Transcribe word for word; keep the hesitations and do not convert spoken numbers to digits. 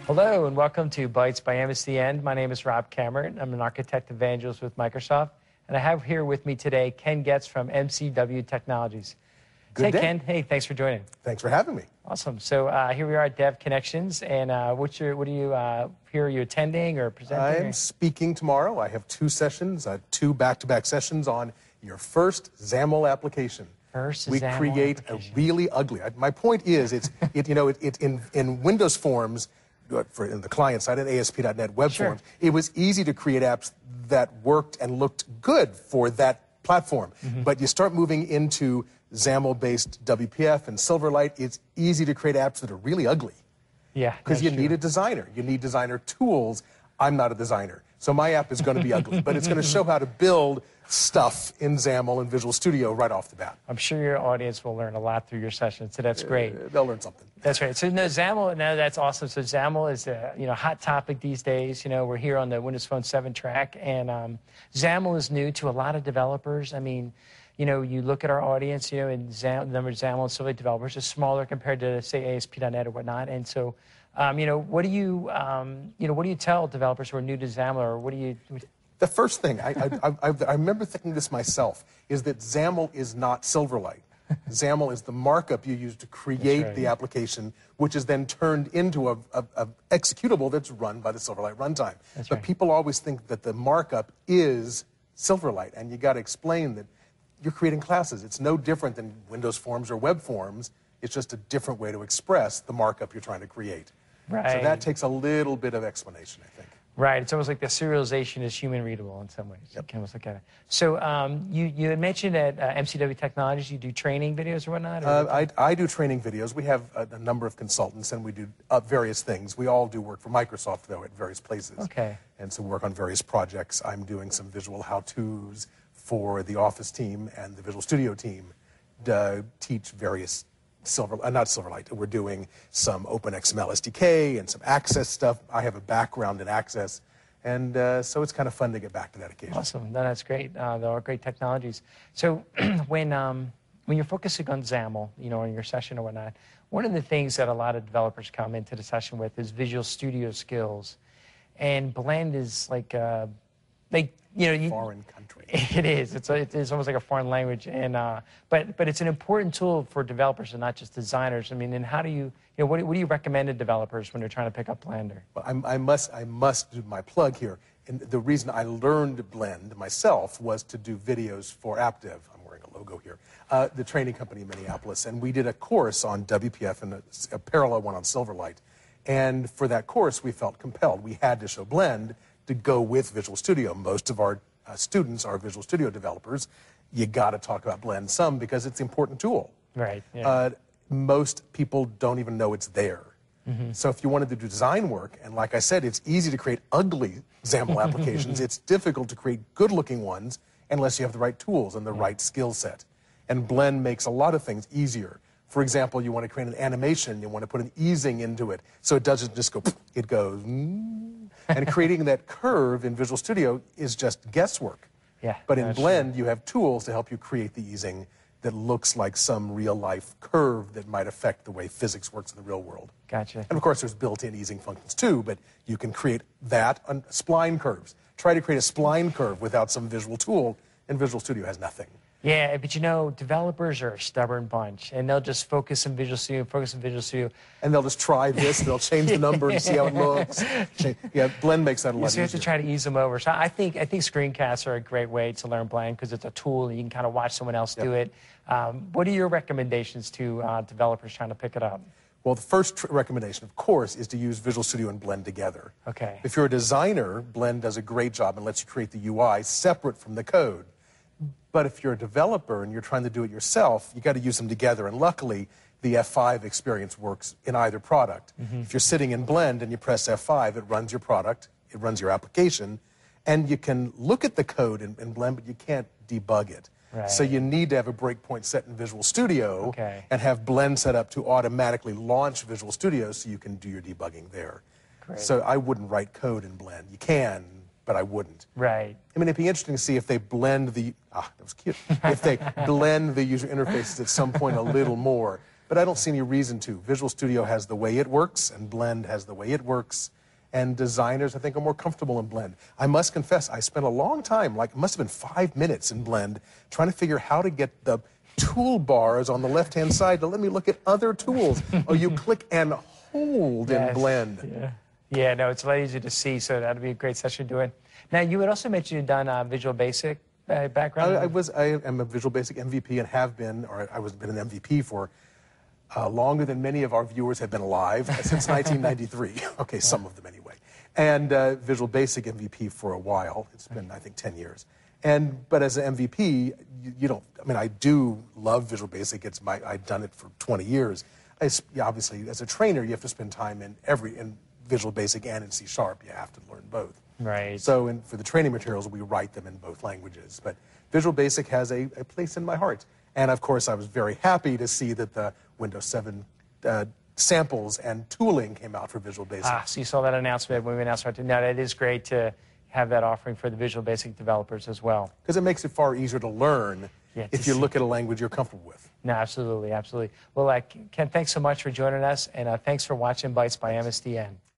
Hello and welcome to Bytes by M S D N. My name is Rob Cameron. I'm an architect evangelist with Microsoft. And I have here with me today Ken Getz from M C W Technologies. Good hey, day. Ken. Hey, thanks for joining. Thanks for having me. Awesome. So uh, here we are at Dev Connections. And uh, what's your, what are you, uh, here are you attending or presenting? I'm or? speaking tomorrow. I have two sessions, uh, two back-to-back sessions on your first XAML application. First we XAML create application. a really ugly. I, my point is, it's it you know it, it in in Windows Forms, for in the client side and A S P dot net web Sure. forms, it was easy to create apps that worked and looked good for that platform. Mm-hmm. But you start moving into XAML-based W P F and Silverlight, it's easy to create apps that are really ugly. Yeah. Because you that's need true. a designer. You need designer tools. I'm not a designer. So my app is going to be ugly, but it's going to show how to build stuff in XAML and Visual Studio right off the bat. I'm sure your audience will learn a lot through your session, so that's great. Uh, they'll learn something. That's right. So no, XAML, no, that's awesome. So XAML is a you know hot topic these days. You know, we're here on the Windows Phone seven track, and um, XAML is new to a lot of developers. I mean, you know, you look at our audience, you know, and XAML, the number of XAML and Silverlight developers is smaller compared to, say, A S P dot net or whatnot. And so, um, you know, what do you, um, you know, what do you tell developers who are new to XAML, or what do you? The first thing, I, I, I, I remember thinking this myself, is that XAML is not Silverlight. XAML is the markup you use to create right. the application, which is then turned into a, a, a executable that's run by the Silverlight runtime. That's but right. people always think that the markup is Silverlight, and you got to explain that you're creating classes. It's no different than Windows Forms or Web Forms. It's just a different way to express the markup you're trying to create. Right. So that takes a little bit of explanation, I think. Right. It's almost like the serialization is human readable in some ways. Yep. You can almost look at it. So um, you, you had mentioned at uh, M C W Technologies you do training videos or whatnot? Or Uh, I, I do training videos. We have a, a number of consultants, and we do uh, various things. We all do work for Microsoft, though, at various places. Okay. And so we work on various projects. I'm doing some visual how-tos for the Office team and the Visual Studio team to teach various Silver, uh, not Silverlight. We're doing some OpenXML S D K and some Access stuff. I have a background in Access, and uh, so it's kind of fun to get back to that occasion. Awesome. No, that's great. Uh, they're all great technologies. So when um, when you're focusing on XAML, you know, in your session or whatnot, one of the things that a lot of developers come into the session with is Visual Studio skills, and Blend is like uh, like you know you, Foreign country. It is. It's a, it is almost like a foreign language, and uh, but but it's an important tool for developers and not just designers. I mean, and how do you you know what do, what do you recommend to developers when they're trying to pick up Blender? Well, I'm, I must I must do my plug here. And the reason I learned Blend myself was to do videos for AppDev. I'm wearing a logo here. Uh, the training company in Minneapolis, and we did a course on W P F and a, a parallel one on Silverlight. And for that course, we felt compelled. We had to show Blend to go with Visual Studio. Most of our uh, students are Visual Studio developers. You got to talk about Blend some because it's an important tool. Right. Yeah. Uh, most people don't even know it's there. Mm-hmm. So if you wanted to do design work, and like I said, it's easy to create ugly XAML applications. It's difficult to create good-looking ones unless you have the right tools and the right skill set. And Blend makes a lot of things easier. For example, you want to create an animation, you want to put an easing into it, so it doesn't just go, it goes, mm. And creating that curve in Visual Studio is just guesswork. Yeah, But in that's Blend, you have tools to help you create the easing that looks like some real-life curve that might affect the way physics works in the real world. Gotcha. And of course, there's built-in easing functions too, but you can create that on spline curves. Try to create a spline curve without some visual tool, and Visual Studio has nothing. Yeah, but you know, developers are a stubborn bunch, and they'll just focus on Visual Studio, focus on Visual Studio. And they'll just try this, they'll change the number and see how it looks. Change, yeah, Blend makes that a lot So you have easier. to try to ease them over. So I think I think screencasts are a great way to learn Blend because it's a tool and you can kind of watch someone else Yep. do it. Um, what are your recommendations to uh, developers trying to pick it up? Well, the first tr recommendation, of course, is to use Visual Studio and Blend together. Okay. If you're a designer, Blend does a great job and lets you create the U I separate from the code. But if you're a developer and you're trying to do it yourself, you got to use them together. And luckily, the F five experience works in either product. Mm-hmm. If you're sitting in Blend and you press F five, it runs your product, it runs your application, and you can look at the code in, in Blend, but you can't debug it. Right. So you need to have a breakpoint set in Visual Studio Okay. and have Blend set up to automatically launch Visual Studio so you can do your debugging there. Great. So I wouldn't write code in Blend. You can, but I wouldn't. Right. I mean, it'd be interesting to see if they blend the, ah, that was cute, if they blend the user interfaces at some point a little more. but I don't see any reason to. Visual Studio has the way it works, and Blend has the way it works. And designers, I think, are more comfortable in Blend. I must confess, I spent a long time, like it must have been five minutes in Blend, trying to figure how to get the toolbars on the left-hand side to let me look at other tools. Oh, you click and hold Yes, in Blend. Yeah. yeah, no, it's a lot easier to see, so that'd be a great session to do it. Now, you had also mentioned you'd done uh, Visual Basic uh, background. I, I was, I am a Visual Basic M V P and have been, or I was been an M V P for uh, longer than many of our viewers have been alive, since nineteen ninety-three. Okay, some of them anyway. And uh, Visual Basic M V P for a while. It's been, I think, ten years. And but as an M V P, you, you don't. I mean, I do love Visual Basic. It's my. I've done it for twenty years. I, yeah, obviously, as a trainer, you have to spend time in every in Visual Basic and in C Sharp. You have to learn both. Right. So, in, for the training materials, we write them in both languages. But Visual Basic has a, a place in my heart. And of course, I was very happy to see that the Windows seven uh, samples and tooling came out for Visual Basic. Ah, so you saw that announcement when we announced our. Now, that is great to have that offering for the Visual Basic developers as well. Because it makes it far easier to learn Yeah, if to you see. look at a language you're comfortable with. No, absolutely, absolutely. Well, uh, Ken, thanks so much for joining us, and uh, thanks for watching Bytes by M S D N.